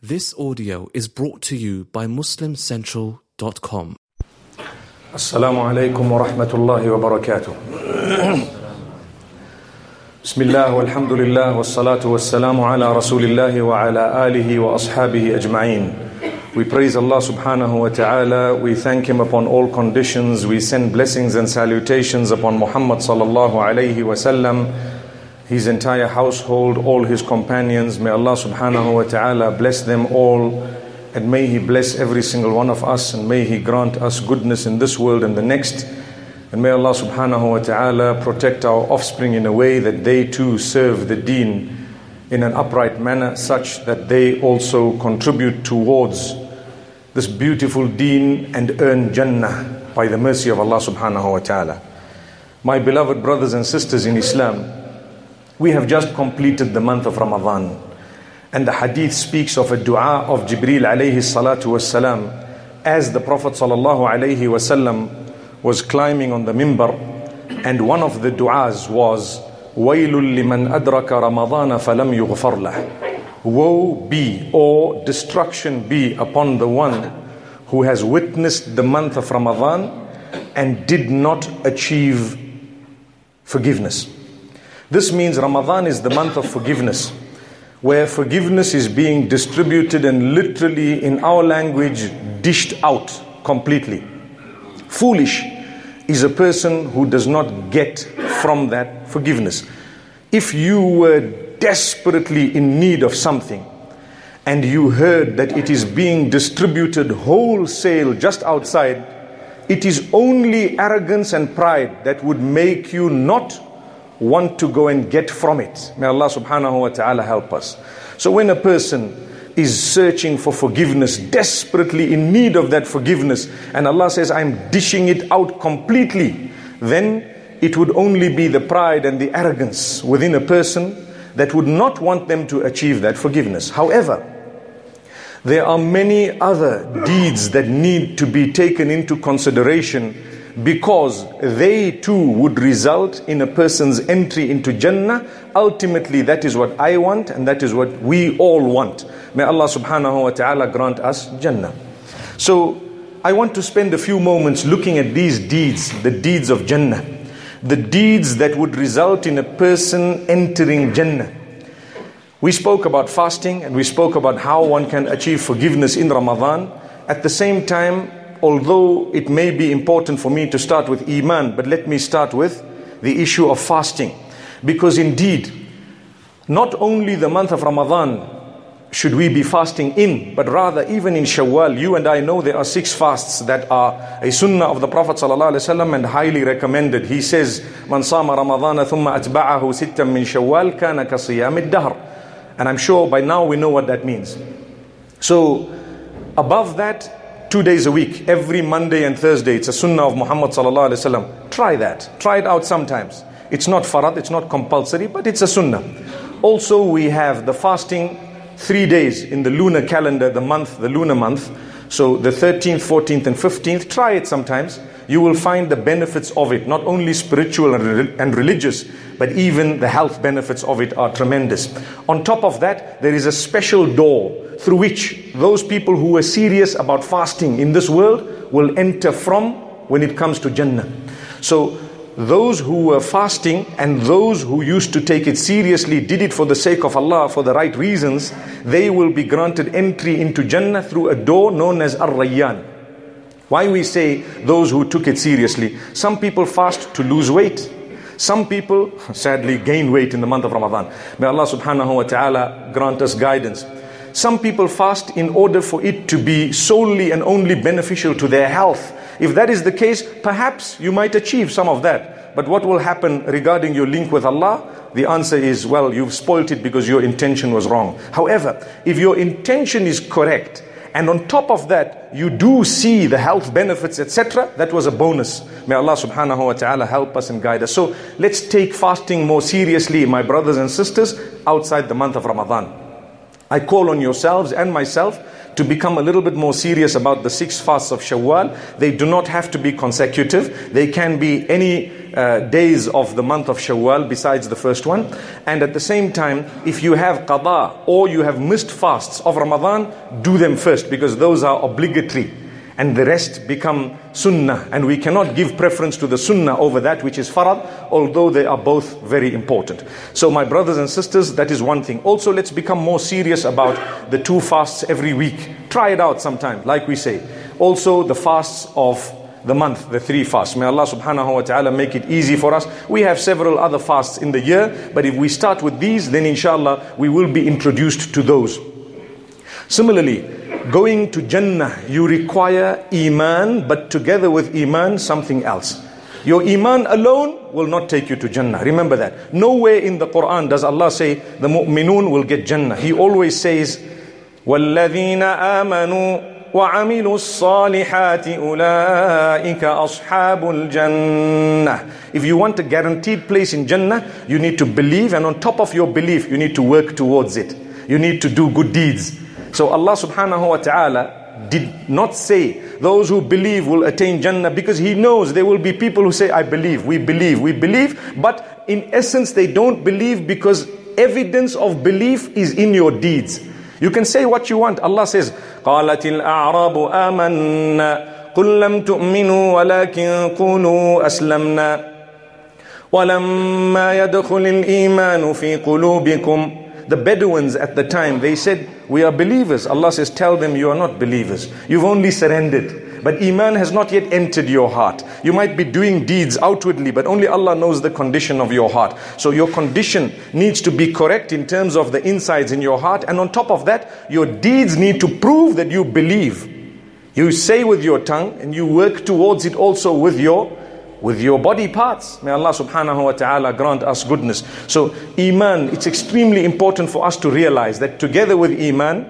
This audio is brought to you by MuslimCentral.com. Assalamu alaikum wa rahmatullahi wa barakatuh. Bismillah walhamdulillah wassalatu wassalamu ala rasulillahi wa ala alihi wa ashabihi ajma'een. We praise Allah subhanahu wa ta'ala. We thank Him upon all conditions. We send blessings and salutations upon Muhammad sallallahu alayhi wa sallam, his entire household, all his companions. May Allah subhanahu wa ta'ala bless them all, and may He bless every single one of us, and may He grant us goodness in this world and the next. And may Allah subhanahu wa ta'ala protect our offspring in a way that they too serve the deen in an upright manner, such that they also contribute towards this beautiful deen and earn Jannah by the mercy of Allah subhanahu wa ta'ala. My beloved brothers and sisters in Islam, we have just completed the month of Ramadan, and the hadith speaks of a dua of Jibreel alayhi salatu wassalam as the Prophet sallallahu alayhi wasallam was climbing on the mimbar, and one of the du'as was وَيْلٌ لِمَنْ أَدْرَكَ رَمَضَانَ فَلَمْ يُغْفَرْ لَهُ. Woe be, or destruction be, upon the one who has witnessed the month of Ramadan and did not achieve forgiveness. This means Ramadan is the month of forgiveness, where forgiveness is being distributed and literally, in our language, dished out completely. Foolish is a person who does not get from that forgiveness. If you were desperately in need of something and you heard that it is being distributed wholesale just outside, it is only arrogance and pride that would make you not want to go and get from it. May Allah subhanahu wa ta'ala help us. So when a person is searching for forgiveness, desperately in need of that forgiveness, and Allah says, I'm dishing it out completely, then it would only be the pride and the arrogance within a person that would not want them to achieve that forgiveness. However, there are many other deeds that need to be taken into consideration, because they too would result in a person's entry into Jannah. Ultimately, that is what I want, and that is what we all want. May Allah subhanahu wa ta'ala grant us Jannah. So, I want to spend a few moments looking at these deeds, the deeds of Jannah, the deeds that would result in a person entering Jannah. We spoke about fasting, and we spoke about how one can achieve forgiveness in Ramadan. At the same time, although it may be important for me to start with Iman, but let me start with the issue of fasting. Because indeed, not only the month of Ramadan should we be fasting in, but rather even in Shawwal. You and I know there are 6 fasts that are a sunnah of the Prophet ﷺ and highly recommended. He says, مَنْ صَامَ رَمَضَانَ ثُمَّ أَتْبَعَهُ سِتًّا مِّن شَوَّالٍ كَانَ كَصِيَامِ الدَّهْرِ. And I'm sure by now we know what that means. So, above that, 2 days a week, every Monday and Thursday, it's a sunnah of Muhammad sallallahu alaihi wasallam. Try that. Try it out sometimes. It's not farad, it's not compulsory, but it's a sunnah. Also, we have the fasting 3 days in the lunar calendar, the lunar month. So the 13th, 14th and 15th, try it sometimes. You will find the benefits of it, not only spiritual and religious, but even the health benefits of it are tremendous. On top of that, there is a special door through which those people who are serious about fasting in this world will enter from when it comes to Jannah. So those who were fasting and those who used to take it seriously, did it for the sake of Allah, for the right reasons, they will be granted entry into Jannah through a door known as Ar-Rayyan. Why we say those who took it seriously? Some people fast to lose weight. Some people, sadly, gain weight in the month of Ramadan. May Allah subhanahu wa ta'ala grant us guidance. Some people fast in order for it to be solely and only beneficial to their health. If that is the case, perhaps you might achieve some of that. But what will happen regarding your link with Allah? The answer is, well, you've spoilt it because your intention was wrong. However, if your intention is correct, and on top of that, you do see the health benefits, etc., that was a bonus. May Allah subhanahu wa ta'ala help us and guide us. So let's take fasting more seriously, my brothers and sisters, outside the month of Ramadan. I call on yourselves and myself to become a little bit more serious about the 6 fasts of Shawwal. They do not have to be consecutive. They can be any days of the month of Shawwal besides the first one. And at the same time, if you have qada or you have missed fasts of Ramadan, do them first, because those are obligatory. And the rest become sunnah. And we cannot give preference to the sunnah over that which is farad, although they are both very important. So my brothers and sisters, that is one thing. Also, let's become more serious about the 2 fasts every week. Try it out sometime, like we say. Also, the fasts of the month, the 3 fasts. May Allah subhanahu wa ta'ala make it easy for us. We have several other fasts in the year, but if we start with these, then inshallah, we will be introduced to those. Similarly, going to Jannah, you require Iman, but together with Iman, something else. Your Iman alone will not take you to Jannah. Remember that. Nowhere in the Quran does Allah say the mu'minun will get Jannah. He always says, وَالَّذِينَ آمَنُوا وَعَمِلُوا الصَّالِحَاتِ أُولَٰئِكَ أَصْحَابُ الْجَنَّةِ. If you want a guaranteed place in Jannah, you need to believe, and on top of your belief, you need to work towards it. You need to do good deeds. So Allah subhanahu wa ta'ala did not say those who believe will attain Jannah, because He knows there will be people who say, I believe, we believe, but in essence they don't believe, because evidence of belief is in your deeds. You can say what you want. Allah says, قَالَتِ الْأَعْرَابُ آمَنَّا قُلْ لَمْ تُؤْمِنُوا وَلَكِنْ قُولُوا أَسْلَمْنَا وَلَمَّا يَدْخُلِ الْإِيمَانُ فِي قُلُوبِكُمْ. The Bedouins at the time, they said, we are believers. Allah says, tell them you are not believers. You've only surrendered. But Iman has not yet entered your heart. You might be doing deeds outwardly, but only Allah knows the condition of your heart. So your condition needs to be correct in terms of the insides in your heart. And on top of that, your deeds need to prove that you believe. You say with your tongue, and you work towards it also with your body parts. May Allah subhanahu wa ta'ala grant us goodness. So Iman, it's extremely important for us to realize that together with Iman,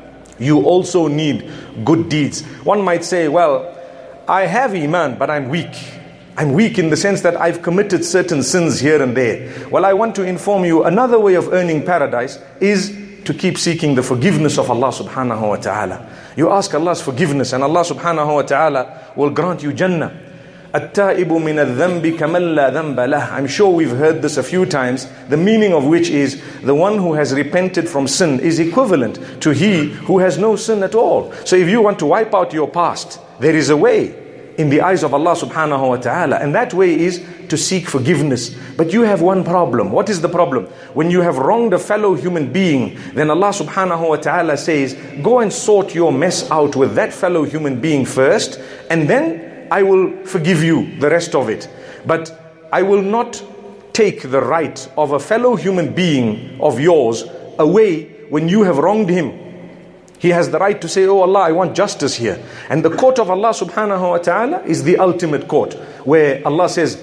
you also need good deeds. One might say, well, I have Iman, but I'm weak. I'm weak in the sense that I've committed certain sins here and there. Well, I want to inform you, another way of earning paradise is to keep seeking the forgiveness of Allah subhanahu wa ta'ala. You ask Allah's forgiveness, and Allah subhanahu wa ta'ala will grant you Jannah. التائب من الذنب كمن لا ذنب له. I'm sure we've heard this a few times, the meaning of which is the one who has repented from sin is equivalent to he who has no sin at all. So if you want to wipe out your past, there is a way in the eyes of Allah subhanahu wa ta'ala, and that way is to seek forgiveness. But you have one problem. What is the problem? When you have wronged a fellow human being, then Allah subhanahu wa ta'ala says, go and sort your mess out with that fellow human being first, and then I will forgive you the rest of it. But I will not take the right of a fellow human being of yours away when you have wronged him. He has the right to say, oh Allah, I want justice here. And the court of Allah subhanahu wa ta'ala is the ultimate court, where Allah says,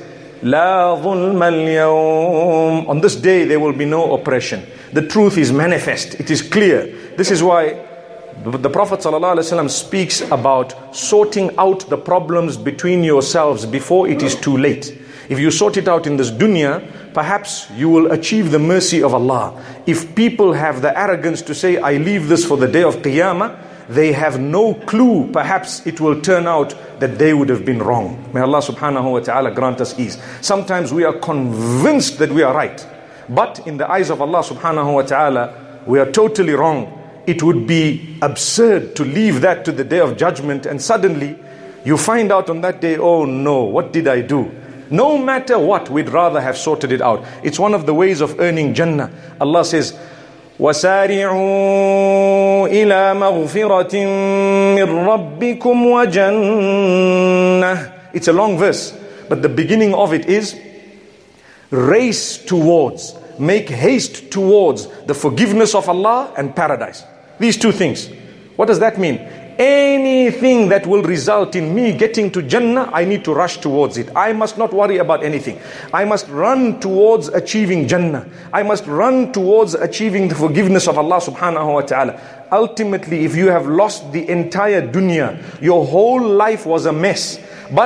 La dhulma al-yawm. On this day there will be no oppression. The truth is manifest. It is clear. This is why the Prophet ﷺ speaks about sorting out the problems between yourselves before it is too late. If you sort it out in this dunya, perhaps you will achieve the mercy of Allah. If people have the arrogance to say, I leave this for the day of Qiyamah, they have no clue. Perhaps it will turn out that they would have been wrong. May Allah subhanahu wa ta'ala grant us ease. Sometimes we are convinced that we are right, but in the eyes of Allah subhanahu wa ta'ala, we are totally wrong. It would be absurd to leave that to the day of judgment, and suddenly you find out on that day, oh no, what did I do? No matter what, we'd rather have sorted it out. It's one of the ways of earning Jannah. Allah says, وَسَارِعُوا إِلَى مَغْفِرَةٍ مِّن رَبِّكُمْ وَجَنَّةٍ. It's a long verse, but the beginning of it is, race towards, make haste towards the forgiveness of Allah and paradise. These two things. What does that mean? Anything that will result in me getting to Jannah, I need to rush towards it. I must not worry about anything. I must run towards achieving Jannah. I must run towards achieving the forgiveness of Allah subhanahu wa ta'ala. Ultimately, if you have lost the entire dunya, your whole life was a mess, but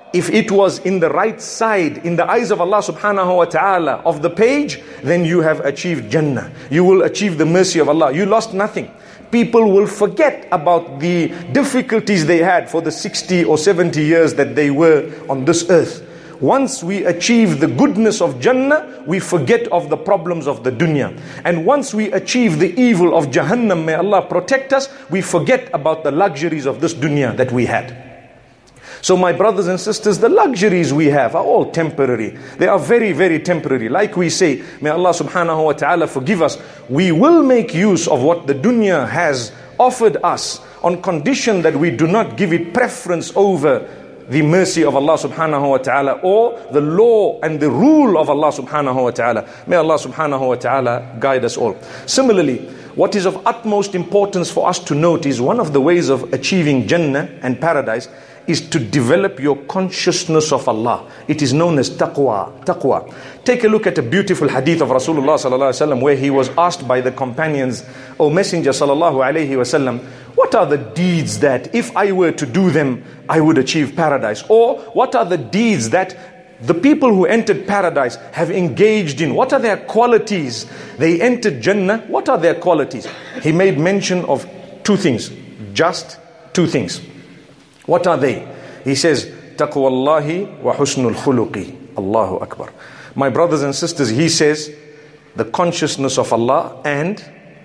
if it was in the right side, in the eyes of Allah subhanahu wa ta'ala of the page, then you have achieved Jannah. You will achieve the mercy of Allah. You lost nothing. People will forget about the difficulties they had for the 60 or 70 years that they were on this earth. Once we achieve the goodness of Jannah, we forget of the problems of the dunya. And once we achieve the evil of Jahannam, may Allah protect us, we forget about the luxuries of this dunya that we had. So my brothers and sisters, the luxuries we have are all temporary. They are very, very temporary. Like we say, may Allah subhanahu wa ta'ala forgive us. We will make use of what the dunya has offered us on condition that we do not give it preference over the mercy of Allah subhanahu wa ta'ala or the law and the rule of Allah subhanahu wa ta'ala. May Allah subhanahu wa ta'ala guide us all. Similarly, what is of utmost importance for us to note is one of the ways of achieving Jannah and paradise is to develop your consciousness of Allah. It is known as taqwa. Taqwa. Take a look at a beautiful hadith of Rasulullah sallallahu alaihi wasallam where he was asked by the companions, O Messenger sallallahu alaihi wasallam, what are the deeds that if I were to do them, I would achieve paradise? Or what are the deeds that the people who entered paradise have engaged in? What are their qualities? They entered Jannah. What are their qualities? He made mention of two things. Just two things. What are they? He says, Taqwallahi wa husnul khuluqi. Allahu Akbar. My brothers and sisters, he says, the consciousness of Allah and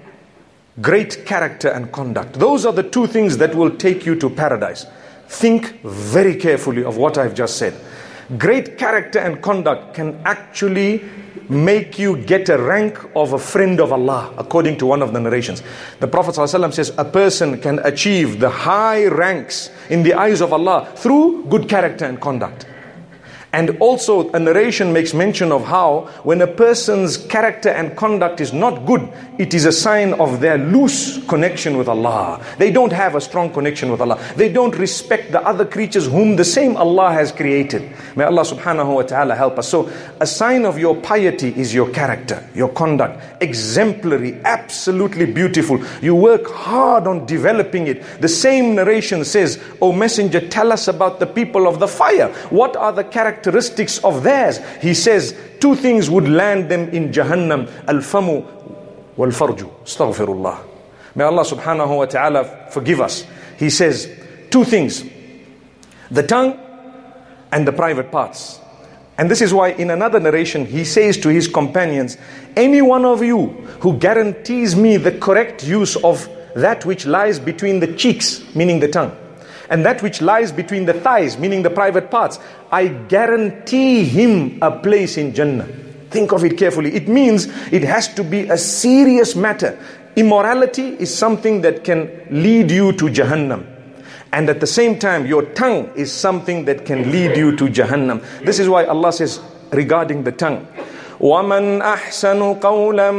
great character and conduct. Those are the two things that will take you to paradise. Think very carefully of what I've just said. Great character and conduct can actually make you get a rank of a friend of Allah, according to one of the narrations. The Prophet ﷺ says a person can achieve the high ranks in the eyes of Allah through good character and conduct. And also a narration makes mention of how when a person's character and conduct is not good, it is a sign of their loose connection with Allah. They don't have a strong connection with Allah. They don't respect the other creatures whom the same Allah has created. May Allah subhanahu wa ta'ala help us. So a sign of your piety is your character, your conduct. Exemplary, absolutely beautiful. You work hard on developing it. The same narration says, O Messenger, tell us about the people of the fire. What are the characteristics of theirs? He says two things would land them in Jahannam: al-famu wal-farju. Astaghfirullah. May Allah subhanahu wa ta'ala forgive us. He says two things: the tongue and the private parts. And this is why in another narration he says to his companions, any one of you who guarantees me the correct use of that which lies between the cheeks, meaning the tongue, and that which lies between the thighs, meaning the private parts, I guarantee him a place in Jannah. Think of it carefully. It means it has to be a serious matter. Immorality is something that can lead you to Jahannam. And at the same time, your tongue is something that can lead you to Jahannam. This is why Allah says regarding the tongue, وَمَنْ أَحْسَنُ قَوْلًا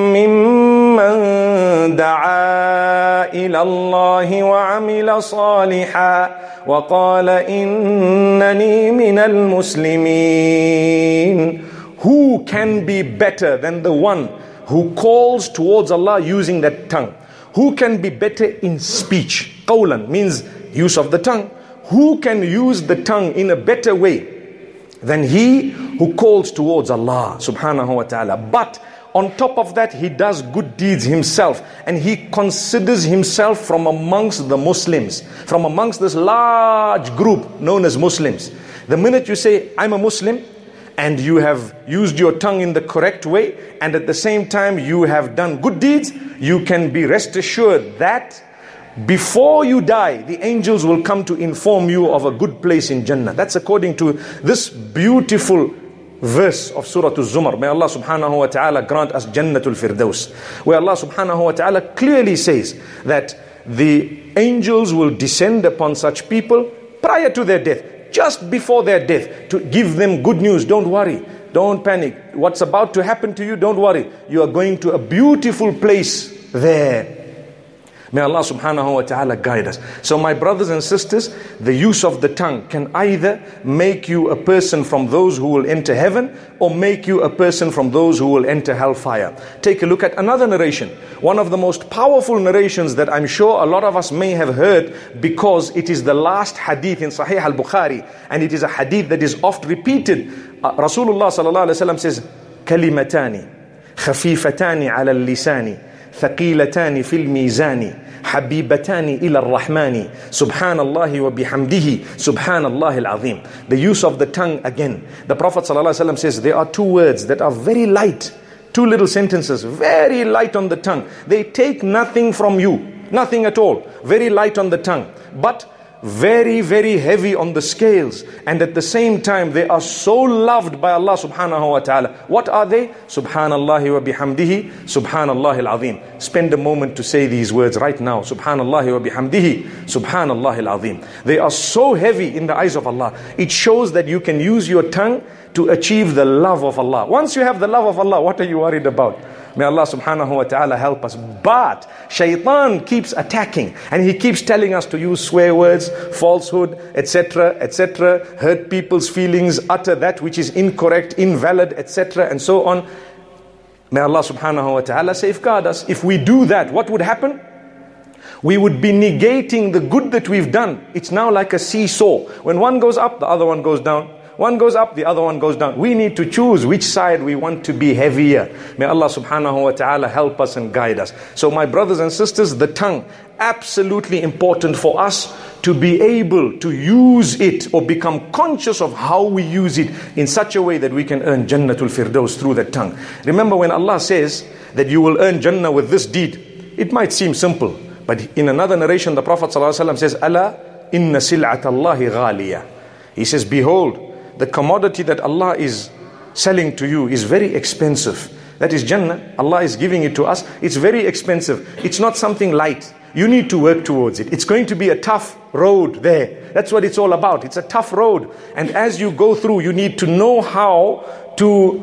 مِّمَّنْ دَعَا إِلَى اللَّهِ وَعَمِلَ صَالِحًا وَقَالَ إِنَّنِي مِنَ الْمُسْلِمِينَ. Who can be better than the one who calls towards Allah using that tongue? Who can be better in speech? Qawlan means use of the tongue. Who can use the tongue in a better way than he who calls towards Allah subhanahu wa ta'ala? But on top of that, he does good deeds himself, and he considers himself from amongst the Muslims, from amongst this large group known as Muslims. The minute you say, I'm a Muslim, and you have used your tongue in the correct way, and at the same time you have done good deeds, you can be rest assured that before you die, the angels will come to inform you of a good place in Jannah. That's according to this beautiful verse of Surah Al-Zumar. May Allah subhanahu wa ta'ala grant us Jannatul Firdaus, where Allah subhanahu wa ta'ala clearly says that the angels will descend upon such people prior to their death, just before their death, to give them good news. Don't worry, don't panic. What's about to happen to you, don't worry. You are going to a beautiful place there. May Allah subhanahu wa ta'ala guide us. So my brothers and sisters, the use of the tongue can either make you a person from those who will enter heaven, or make you a person from those who will enter hellfire. Take a look at another narration. One of the most powerful narrations that I'm sure a lot of us may have heard, because it is the last hadith in Sahih al-Bukhari, and it is a hadith that is oft repeated. Rasulullah sallallahu alaihi wasallam says, "Kalimatani khafifatani ala al-lisani ثقيلتان في الميزان حبيبتان إلى الرحمن سبحان الله وبحمده سبحان الله العظيم." The use of the tongue again. The Prophet ﷺ says there are two words that are very light, two little sentences, very light on the tongue. They take nothing from you, nothing at all, very light on the tongue, but very, very heavy on the scales, and at the same time they are so loved by Allah subhanahu wa ta'ala. What are they? Subhanallahi wa bihamdihi, Subhanallahi al-azim. Spend a moment to say these words right now. Subhanallahi wa bihamdihi, Subhanallahi al-azim. They are so heavy in the eyes of Allah. It shows that you can use your tongue to achieve the love of Allah. Once you have the love of Allah, what are you worried about? May Allah subhanahu wa ta'ala help us. But shaitan keeps attacking, and he keeps telling us to use swear words, falsehood, etc., etc., hurt people's feelings, utter that which is incorrect, invalid, etc., and so on. May Allah subhanahu wa ta'ala safeguard us. If we do that, what would happen? We would be negating the good that we've done. It's now like a seesaw. When one goes up, the other one goes down. One goes up, the other one goes down. We need to choose which side we want to be heavier. May Allah subhanahu wa ta'ala help us and guide us. So my brothers and sisters, the tongue, absolutely important for us to be able to use it, or become conscious of how we use it in such a way that we can earn Jannatul Firdaus through the tongue. Remember, when Allah says that you will earn Jannah with this deed, it might seem simple, but in another narration the Prophet ﷺ says, "Ala inna sil'atallahi ghaliya." He says, behold, the commodity that Allah is selling to you is very expensive. That is Jannah. Allah is giving it to us. It's very expensive. It's not something light. You need to work towards it. It's going to be a tough road there. That's what it's all about. It's a tough road. And as you go through, you need to know how to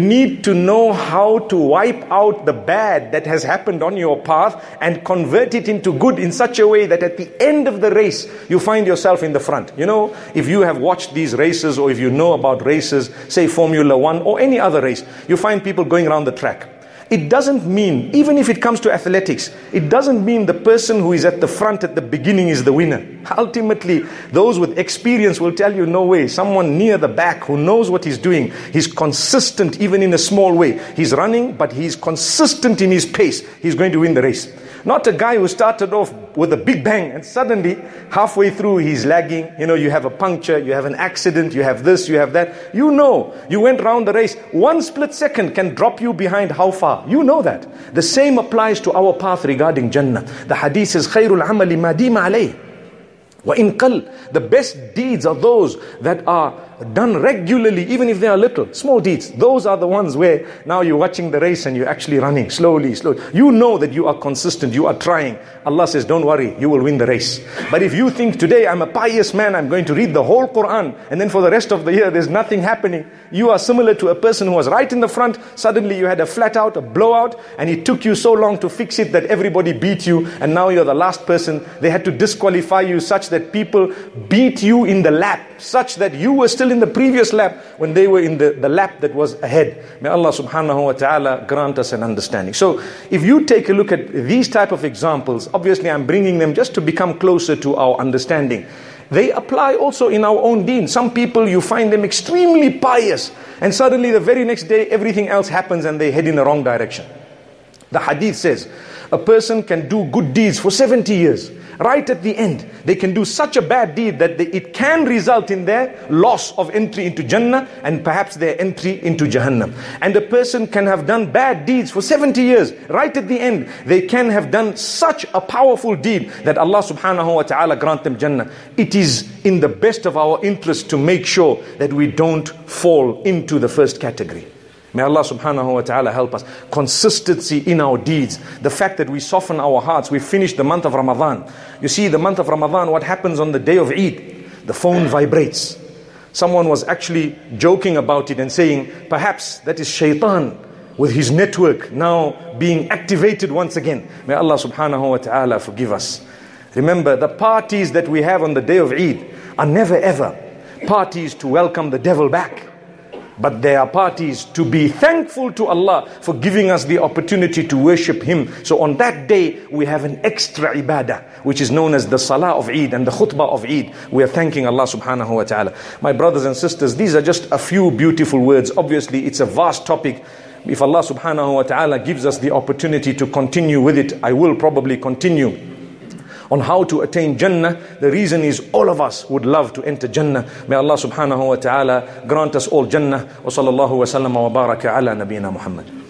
wipe out the bad that has happened on your path and convert it into good in such a way that at the end of the race, you find yourself in the front. You know, if you have watched these races, or if you know about races, say Formula 1 or any other race, you find people going around the track. It doesn't mean, even if it comes to athletics, it doesn't mean the person who is at the front at the beginning is the winner. Ultimately, those with experience will tell you, no way. Someone near the back who knows what he's doing, he's consistent even in a small way. He's running, but he's consistent in his pace. He's going to win the race. Not a guy who started off with a big bang and suddenly halfway through he's lagging. You know, you have a puncture, you have an accident, you have this, you have that. You know, you went round the race. 1 split second can drop you behind how far? You know that. The same applies to our path regarding Jannah. The hadith says, خَيْرُ الْعَمَلِ مَا دِيمَ عَلَيْهِ وَإِنْ قَلْ. The best deeds are those that are done regularly, even if they are little, small deeds. Those are the ones where now you're watching the race and you're actually running slowly. You know that you are consistent, you are trying. Allah says, don't worry, you will win the race. But if you think today I'm a pious man, I'm going to read the whole Quran, and then for the rest of the year there's nothing happening, you are similar to a person who was right in the front. Suddenly you had a flat out, a blowout, and it took you so long to fix it that everybody beat you, and now you're the last person. They had to disqualify you such that people beat you in the lap, such that you were still in the previous lap when they were in the lap that was ahead. May Allah subhanahu wa ta'ala grant us an understanding. So if you take a look at these type of examples, obviously I'm bringing them just to become closer to our understanding. They apply also in our own deen. Some people, you find them extremely pious, and suddenly the very next day everything else happens and they head in the wrong direction. The hadith says a person can do good deeds for 70 years. Right at the end, they can do such a bad deed that it can result in their loss of entry into Jannah and perhaps their entry into Jahannam. And a person can have done bad deeds for 70 years. Right at the end, they can have done such a powerful deed that Allah subhanahu wa ta'ala grant them Jannah. It is in the best of our interest to make sure that we don't fall into the first category. May Allah subhanahu wa ta'ala help us. Consistency in our deeds. The fact that we soften our hearts. We finished the month of Ramadan. You see, the month of Ramadan, what happens on the day of Eid? The phone vibrates. Someone was actually joking about it and saying, perhaps that is shaitan with his network now being activated once again. May Allah subhanahu wa ta'ala forgive us. Remember, the parties that we have on the day of Eid are never ever parties to welcome the devil back, but they are parties to be thankful to Allah for giving us the opportunity to worship Him. So on that day, we have an extra ibadah, which is known as the salah of Eid and the khutbah of Eid. We are thanking Allah subhanahu wa ta'ala. My brothers and sisters, these are just a few beautiful words. Obviously, it's a vast topic. If Allah subhanahu wa ta'ala gives us the opportunity to continue with it, I will probably continue on how to attain Jannah. The reason is all of us would love to enter Jannah. May Allah subhanahu wa ta'ala grant us all Jannah. Wa sallallahu wa sallama wa baraka ala nabiyyina Muhammad.